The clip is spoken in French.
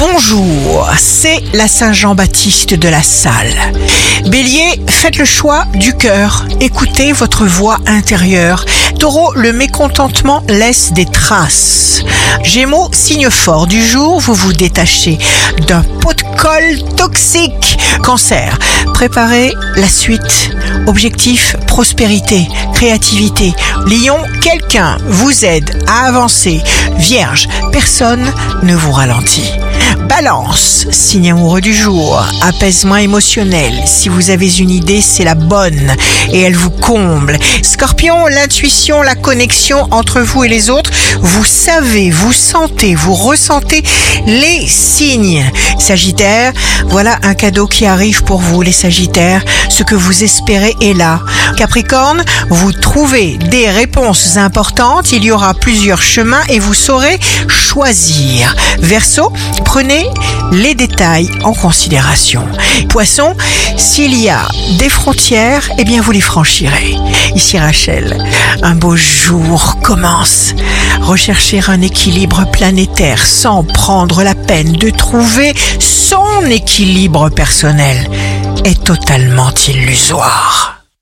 Bonjour, c'est la Saint-Jean-Baptiste de la salle. Bélier, faites le choix du cœur, écoutez votre voix intérieure. Taureau, le mécontentement laisse des traces. Gémeaux, signe fort du jour, vous vous détachez d'un pot de colle toxique. Cancer, préparez la suite. Objectif, prospérité, créativité. Lion, quelqu'un vous aide à avancer. Vierge, personne ne vous ralentit. Balance, signe amoureux du jour, apaisement émotionnel. Si vous avez une idée, c'est la bonne et elle vous comble. Scorpion, l'intuition, la connexion entre vous et les autres. Vous savez, vous sentez, vous ressentez les signes. Sagittaire, voilà un cadeau qui arrive pour vous, les Sagittaires. Ce que vous espérez est là. Capricorne, vous trouvez des réponses importantes. Il y aura plusieurs chemins et vous saurez choisir. Verseau, prenez les détails en considération. Poisson, s'il y a des frontières, eh bien vous les franchirez. Ici Rachel, un beau jour commence. Rechercher un équilibre planétaire sans prendre la peine de trouver son équilibre personnel est totalement illusoire.